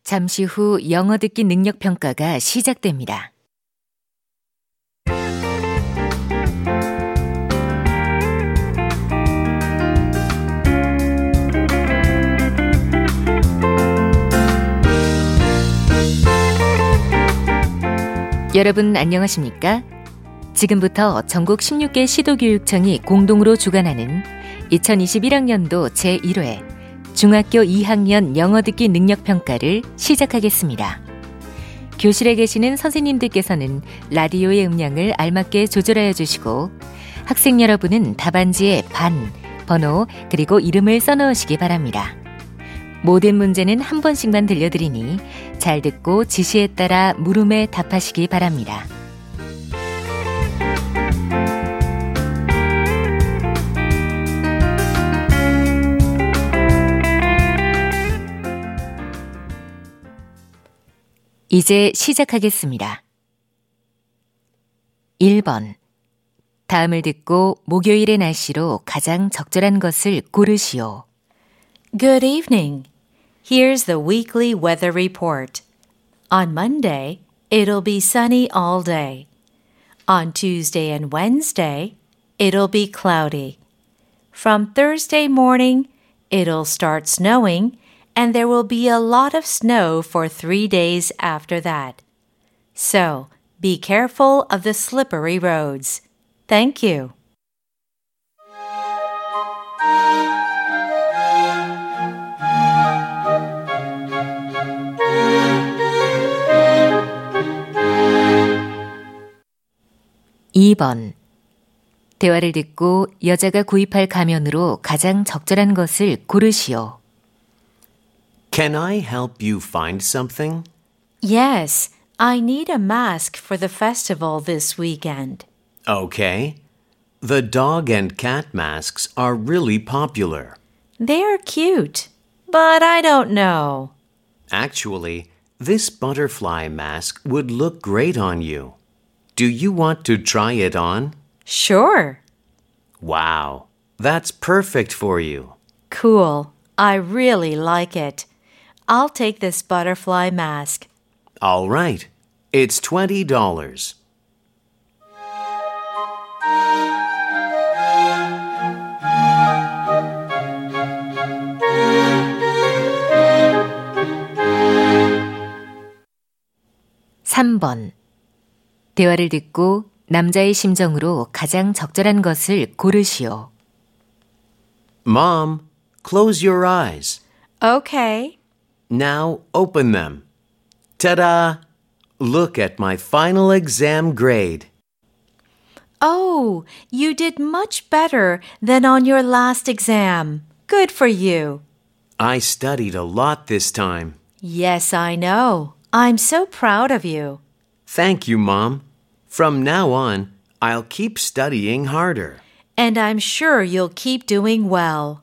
잠시 후 영어 듣기 능력 평가가 시작됩니다. 여러분 안녕하십니까? 지금부터 전국 16개 시도교육청이 공동으로 주관하는 2021학년도 제1회 중학교 2학년 영어 듣기 능력 평가를 시작하겠습니다. 교실에 계시는 선생님들께서는 라디오의 음량을 알맞게 조절하여 주시고 학생 여러분은 답안지에 반, 번호, 그리고 이름을 써넣으시기 바랍니다. 모든 문제는 한 번씩만 들려드리니 잘 듣고 지시에 따라 물음에 답하시기 바랍니다. 이제 시작하겠습니다. 1번. 다음을 듣고 목요일의 날씨로 가장 적절한 것을 고르시오. Good evening. Here's the weekly weather report. On Monday, it'll be sunny all day. On Tuesday and Wednesday, it'll be cloudy. From Thursday morning, it'll start snowing, and there will be a lot of snow for 3 days after that. So, be careful of the slippery roads. Thank you. (2번) 대화를 듣고 여자가 구입할 가면으로 가장 적절한 것을 고르시오. Can I help you find something? Yes, I need a mask for the festival this weekend. Okay. The dog and cat masks are really popular. They're cute, but I don't know. Actually, this butterfly mask would look great on you. Do you want to try it on? Sure. Wow, that's perfect for you. Cool. I really like it. I'll take this butterfly mask. All right. It's $20. 3번. 대화를 듣고 남자의 심정으로 가장 적절한 것을 고르시오. Mom, close your eyes. Okay. Now open them. Ta-da! Look at my final exam grade. Oh, you did much better than on your last exam. Good for you. I studied a lot this time. Yes, I know. I'm so proud of you. Thank you, Mom. From now on, I'll keep studying harder. And I'm sure you'll keep doing well.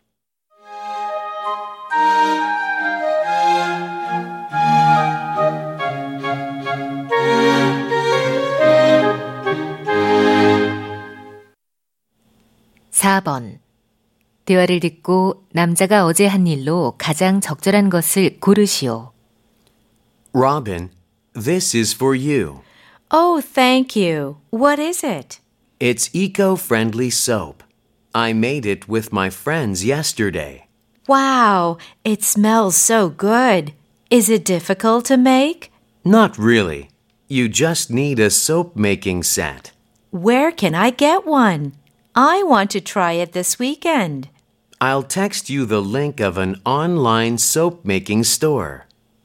(4번) 대화를 듣고 남자가 어제 한 일로 가장 적절한 것을 고르시오. Robin, this is for you. Oh, thank you. What is it? It's eco-friendly soap. I made it with my friends yesterday. Wow, it smells so good. Is it difficult to make? Not really. You just need a soap-making set. Where can I get one? I want to try it this weekend. I'll text you the link of an online soap-making store.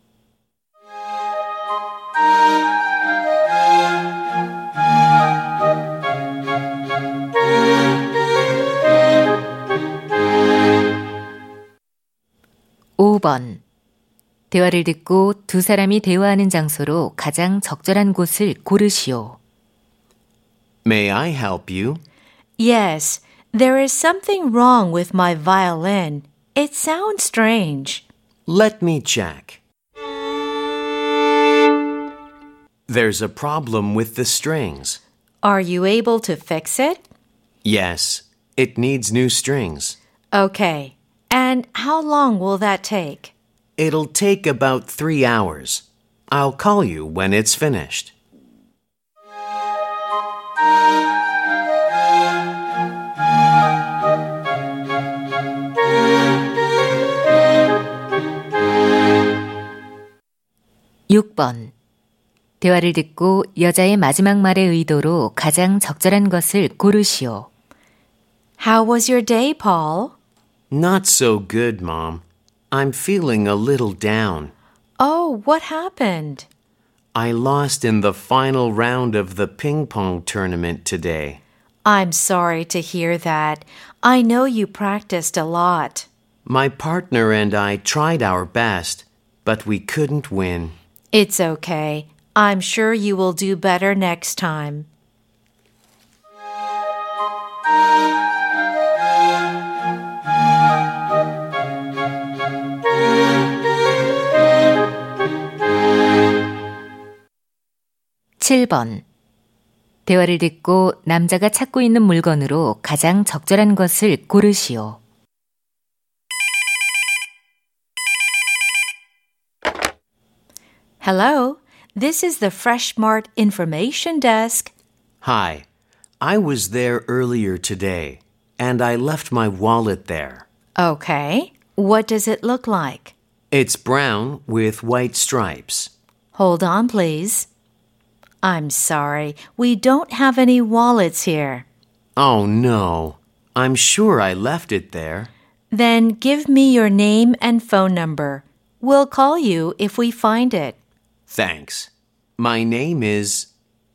(5번) 대화를 듣고 두 사람이 대화하는 장소로 가장 적절한 곳을 고르시오. May I help you? Yes, there is something wrong with my violin. It sounds strange. Let me check. There's a problem with the strings. Are you able to fix it? Yes, it needs new strings. Okay. And how long will that take? It'll take about 3 hours. I'll call you when it's finished. (6번) 대화를 듣고 여자의 마지막 말의 의도로 가장 적절한 것을 고르시오. How was your day, Paul? Not so good, Mom. I'm feeling a little down. Oh, what happened? I lost in the final round of the ping pong tournament today. I'm sorry to hear that. I know you practiced a lot. My partner and I tried our best, but we couldn't win. It's okay. I'm sure you will do better next time. (7번) 대화를 듣고 남자가 찾고 있는 물건으로 가장 적절한 것을 고르시오. Hello, this is the Fresh Mart Information Desk. Hi. I was there earlier today, and I left my wallet there. Okay, what does it look like? It's brown with white stripes. Hold on, please. I'm sorry, we don't have any wallets here. Oh, no. I'm sure I left it there. Then give me your name and phone number. We'll call you if we find it. Thanks. My name is...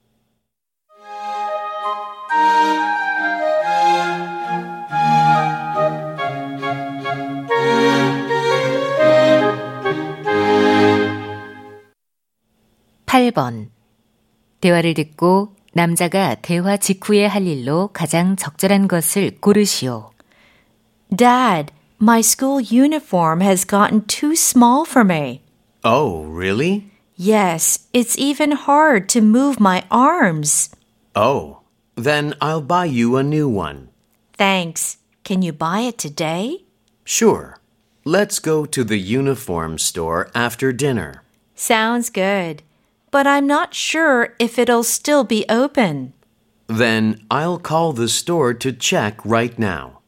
(8번) 대화를 듣고 남자가 대화 직후에 할 일로 가장 적절한 것을 고르시오. Dad, my school uniform has gotten too small for me. Oh, really? Yes, it's even hard to move my arms. Oh, then I'll buy you a new one. Thanks. Can you buy it today? Sure. Let's go to the uniform store after dinner. Sounds good. But I'm not sure if it'll still be open. Then I'll call the store to check right now.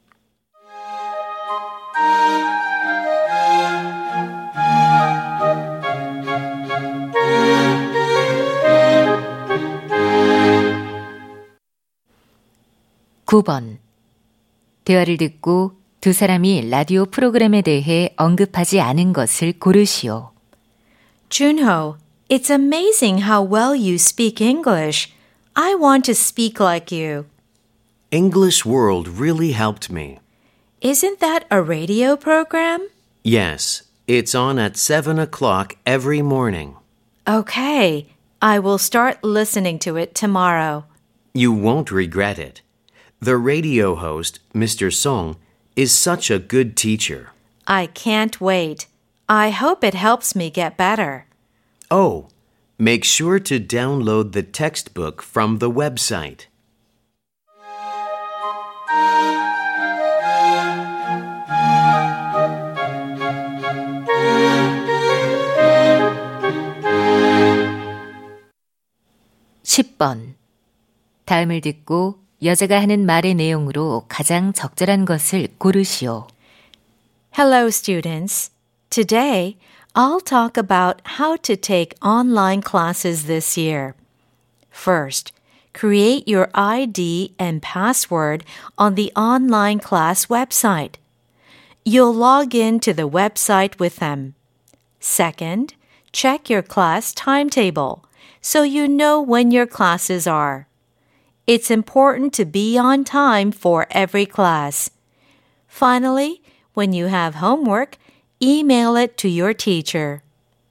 (9번) 대화를 듣고 두 사람이 라디오 프로그램에 대해 언급하지 않은 것을 고르시오. Junho, it's amazing how well you speak English. I want to speak like you. English World really helped me. Isn't that a radio program? Yes, it's on at 7 o'clock every morning. Okay, I will start listening to it tomorrow. You won't regret it. The radio host, Mr. Song, is such a good teacher. I can't wait. I hope it helps me get better. Oh, make sure to download the textbook from the website. (10번) 다음을 듣고 여자가 하는 말의 내용으로 가장 적절한 것을 고르시오. Hello, students. Today, I'll talk about how to take online classes this year. First, create your ID and password on the online class website. You'll log in to the website with them. Second, check your class timetable so you know when your classes are. It's important to be on time for every class. Finally, when you have homework, email it to your teacher.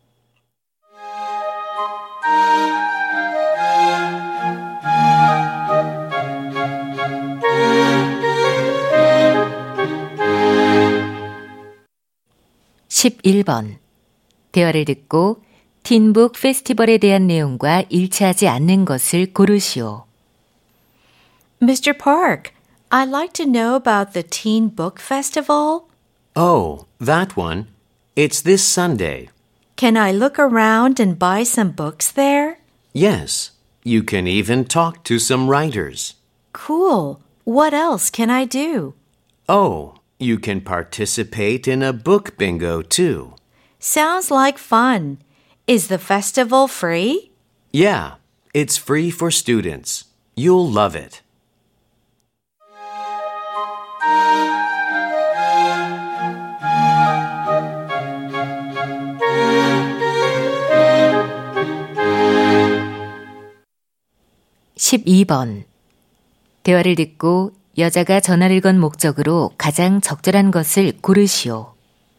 (11번) 대화를 듣고 틴북 페스티벌에 대한 내용과 일치하지 않는 것을 고르시오. Mr. Park, I'd like to know about the Teen Book Festival. Oh, that one. It's this Sunday. Can I look around and buy some books there? Yes, you can even talk to some writers. Cool. What else can I do? Oh, you can participate in a book bingo too. Sounds like fun. Is the festival free? Yeah, it's free for students. You'll love it. (12번) 대화를 듣고 여자가 전화를 건 목적으로 가장 적절한 것을 고르시오.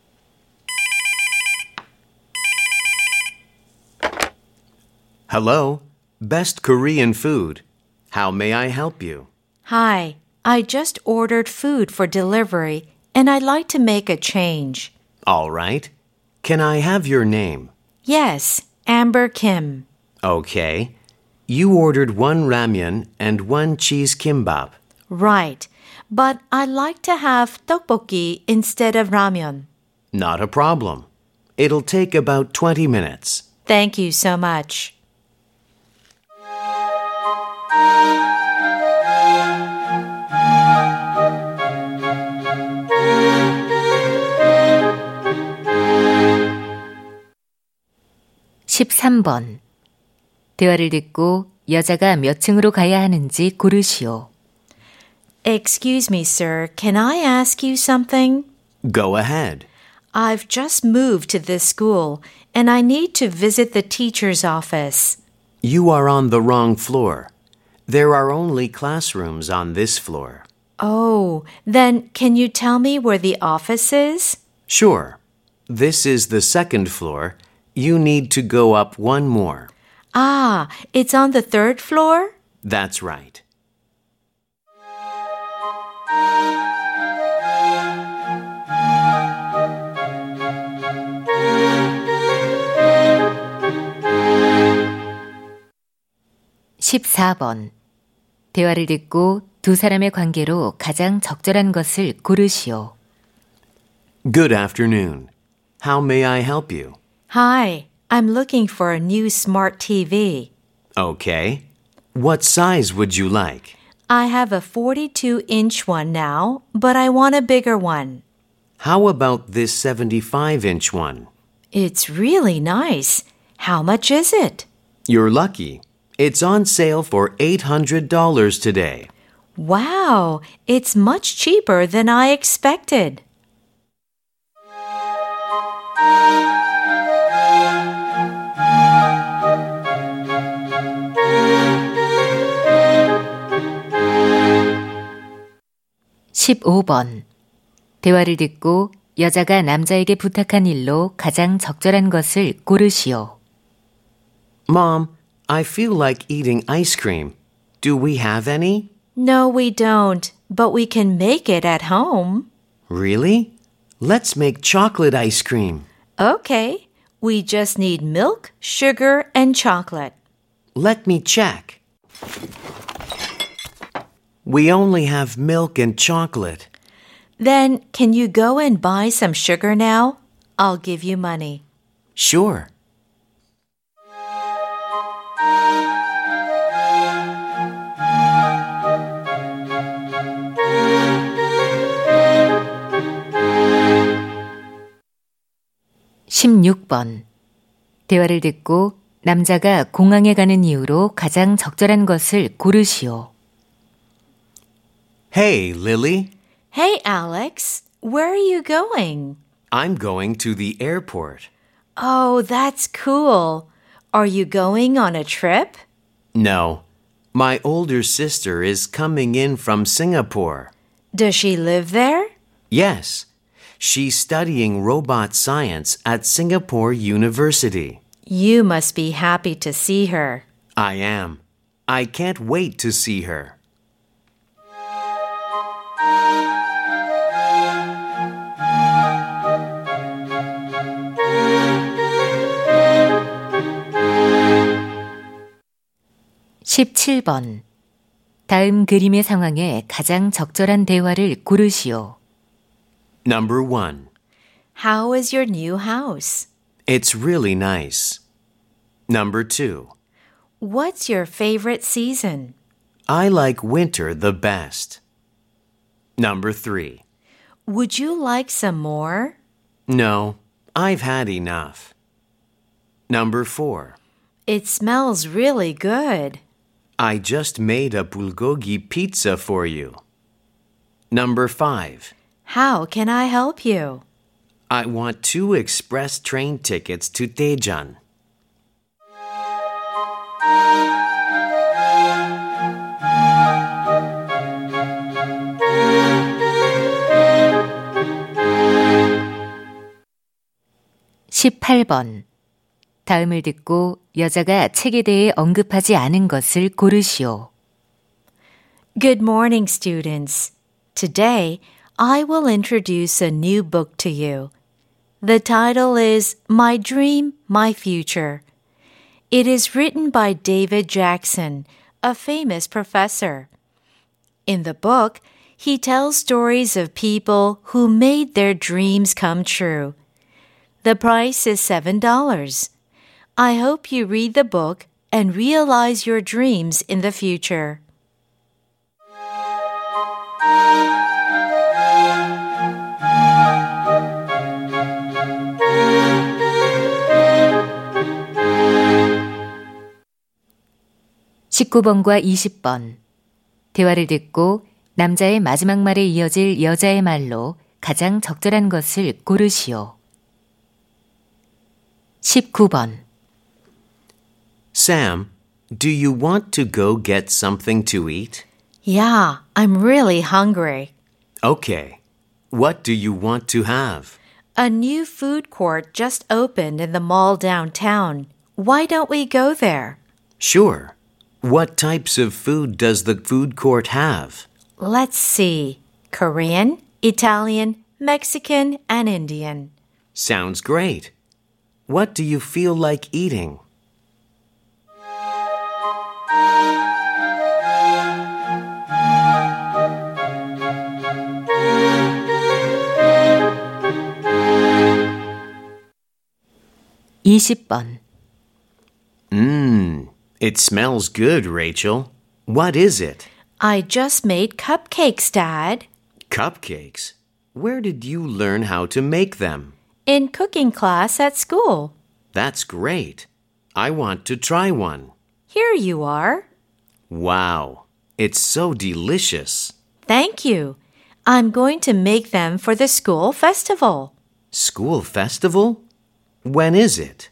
Hello, best Korean food. How may I help you? Hi, I just ordered food for delivery and I'd like to make a change. All right. Can I have your name? Yes, Amber Kim. Okay. You ordered 1 ramyeon and 1 cheese kimbap. Right, but I'd like to have tteokbokki instead of ramyeon. Not a problem. It'll take about 20 minutes. Thank you so much. (13번) 대화를 듣고 여자가 몇 층으로 가야 하는지 고르시오. Excuse me, sir, can I ask you something? Go ahead. I've just moved to this school and I need to visit the teacher's office. You are on the wrong floor. There are only classrooms on this floor. Oh, then can you tell me where the office is? Sure. This is the 2nd floor. You need to go up 1 more. Ah, it's on the 3rd floor? That's right. (14번) 대화를 듣고 두 사람의 관계로 가장 적절한 것을 고르시오. Good afternoon. How may I help you? Hi, I'm looking for a new smart TV. Okay. What size would you like? I have a 42-inch one now, but I want a bigger one. How about this 75-inch one? It's really nice. How much is it? You're lucky. It's on sale for $800 today. Wow, it's much cheaper than I expected. (15번) 대화를 듣고 여자가 남자에게 부탁한 일로 가장 적절한 것을 고르시오. Mom, I feel like eating ice cream. Do we have any? No, we don't, but we can make it at home. Really? Let's make chocolate ice cream. Okay, we just need milk, sugar, and chocolate. Let me check. We only have milk and chocolate. Then, can you go and buy some sugar now? I'll give you money. Sure. (16번) 대화를 듣고 남자가 공항에 가는 이유로 가장 적절한 것을 고르시오. Hey, Lily. Hey, Alex, where are you going? I'm going to the airport. Oh, that's cool. Are you going on a trip? No. My older sister is coming in from Singapore. Does she live there? Yes. She's studying robot science at Singapore University. You must be happy to see her. I am. I can't wait to see her. (17번) 다음 그림의 상황에 가장 적절한 대화를 고르시오. Number 1. How is your new house? It's really nice. Number 2. What's your favorite season? I like winter the best. Number 3. Would you like some more? No, I've had enough. Number 4. It smells really good. I just made a bulgogi pizza for you. Number 5. How can I help you? I want 2 express train tickets to Daejeon. (18번) 다음을 듣고 여자가 책에 대해 언급하지 않은 것을 고르시오. Good morning, students. Today, I will introduce a new book to you. The title is My Dream, My Future. It is written by David Jackson, a famous professor. In the book, he tells stories of people who made their dreams come true. The price is $7. I hope you read the book and realize your dreams in the future. (19번과 20번) 대화를 듣고 남자의 마지막 말에 이어질 여자의 말로 가장 적절한 것을 고르시오. (19번) Sam, do you want to go get something to eat? Yeah, I'm really hungry. Okay. What do you want to have? A new food court just opened in the mall downtown. Why don't we go there? Sure. What types of food does the food court have? Let's see. Korean, Italian, Mexican, and Indian. Sounds great. What do you feel like eating? (20번) It smells good, Rachel. What is it? I just made cupcakes, Dad. Cupcakes? Where did you learn how to make them? In cooking class at school. That's great. I want to try one. Here you are. Wow, it's so delicious. Thank you. I'm going to make them for the school festival. School festival? When is it?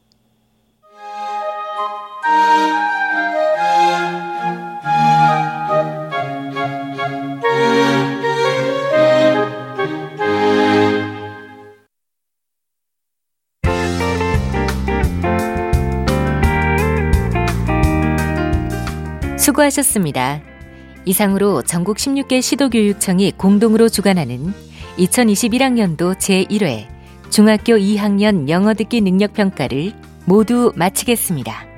수고하셨습니다. 이상으로 전국 16개 시도교육청이 공동으로 주관하는 2021학년도 제1회 중학교 2학년 영어 듣기 능력 평가를 모두 마치겠습니다.